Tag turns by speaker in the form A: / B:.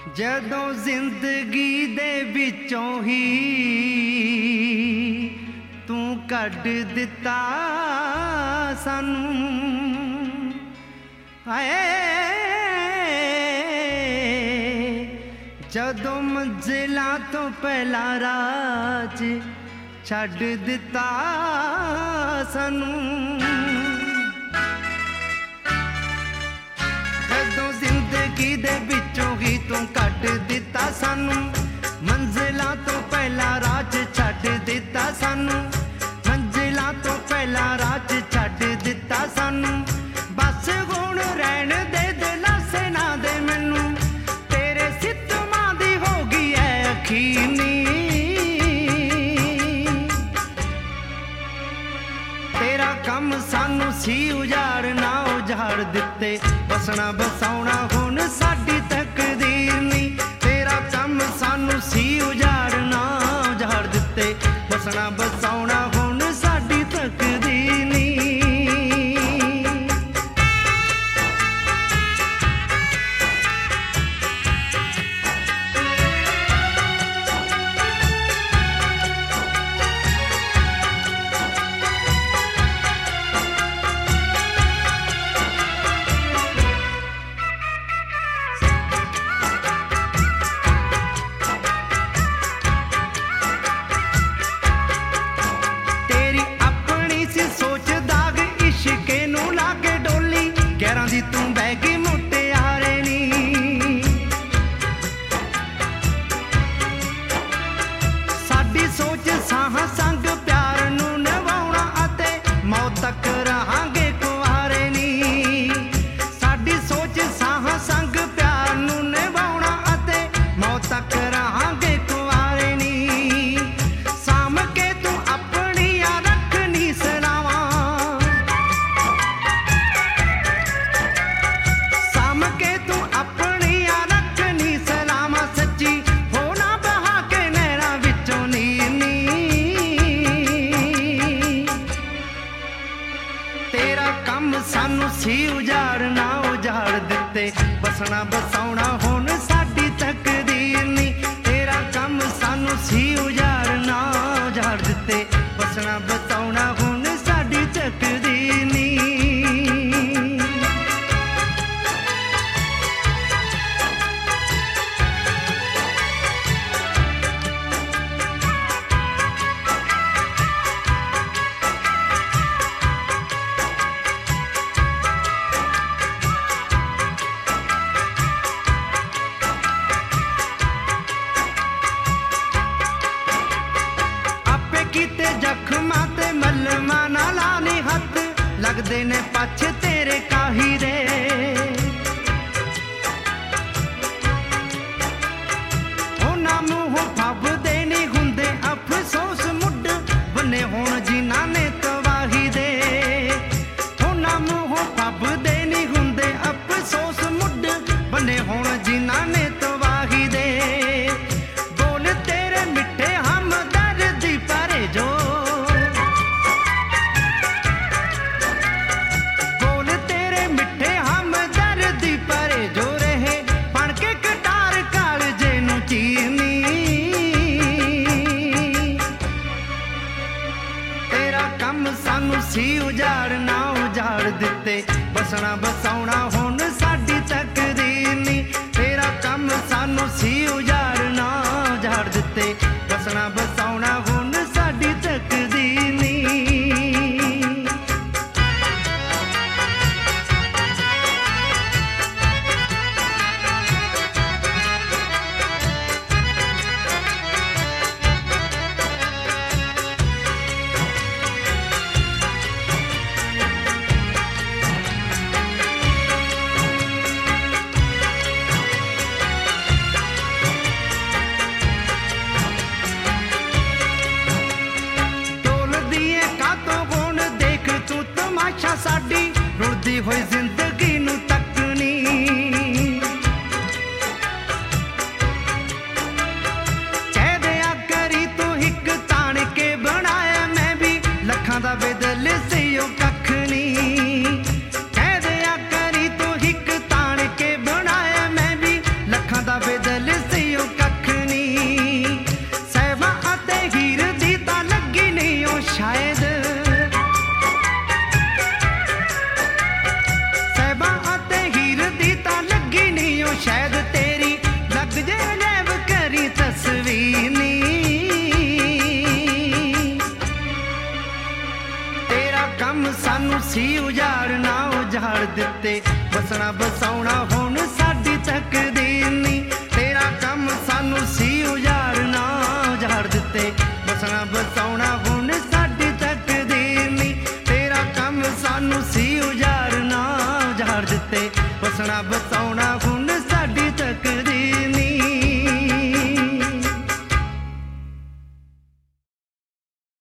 A: जदों जिंदगी दे विचों ही तू कढ दिता सानू हाय जदों मंजिलां तो पहला राज छड्ड दिता सानू जदों जिंदगी दे विचों ही तू कढ दिता सानू मंजिलां तो पहला राज छड्ड दिता सानू मंजिलां तो पहला राज छड्ड दिता सानू बस हुण रहण दे दिलासे ना दे मैनू तेरे सितमां दी हो गई है यकीनी तेरा कम सानू सी उजाड़ना उजाड़ दिते बसना बसाउणा हुण साडी तकदीर नहीं तेरा कम सानू सी उजाड़ना उजाड़ दिते बसना बसाउणा हुण साडी तकदीर नहीं तू बैगी मुटियारे नी साडी सोच साह संग प्यार नू निभाउणा अते मौत तक रहांगे कुआरे नी साडी सोच साह संग प्यार नू निभाउणा अते मौत तक रहांगे कुआरे नी साम के तू अपनी रखनी सलावा सानू सी उजाड़ना उजाड़ दिते बसना बसाउणा हुण साडी तकदीर नहीं तेरा कम सानू सी उजाड़ना उजाड़ दिते बसना बसाउणा हुण साडी तकदीर नहीं कीते जख्मां ते मलमा ना लानी हथ लगदे ने पछ तेरे काही दे उन्हां मूंहों फबदे नहीं हुंदे अफसोस मुड बने हुण जिन्हां ने तबाही दे उन्हां मूंहों फबदे नहीं हुंदे अफसोस मुड बने हुण जिन्हां ने तबाही दे बोल तेरे मिठे हमदर्दी परे जो बोल तेरे मिठे हमदर्दी परे जो रहे बन के कटार कालजे नू चीरनी तेरा कम सानू सी उजाड़ना उजाड़ दिते बसना बसाउणा हुण साडी तकदीर नहीं तेरा कम सानू सी उजाड़ना उजाड़ दिते बसना बसाउणा हुण साडी तकदीर नहीं ਸੀ ਉਜਾੜ ਨਾ ਉਜਾੜ ਦਿੱਤੇ। ਵਸਣਾ ਬਸਾਉਣਾ ਹੁਣ ਸਾਡੀ ਤਕਦੀਰ ਨੀ, ਤੇਰਾ ਕੰਮ ਸਾਨੂੰ ਸੀ ਉਜਾੜ ਨਾ ਉਜਾੜ ਦਿੱਤੇ। ਵਸਣਾ ਬਸਾਉਣਾ ਹੁਣ ਸਾਡੀ ਤਕਦੀਰ ਨੀ, ਤੇਰਾ ਕੰਮ ਸਾਨੂੰ ਸੀ ਉਜਾੜ ਨਾ ਉਜਾੜ ਦਿੱਤੇ। ਵਸਣਾ ਬਸਾਉਣਾ ਹੁਣ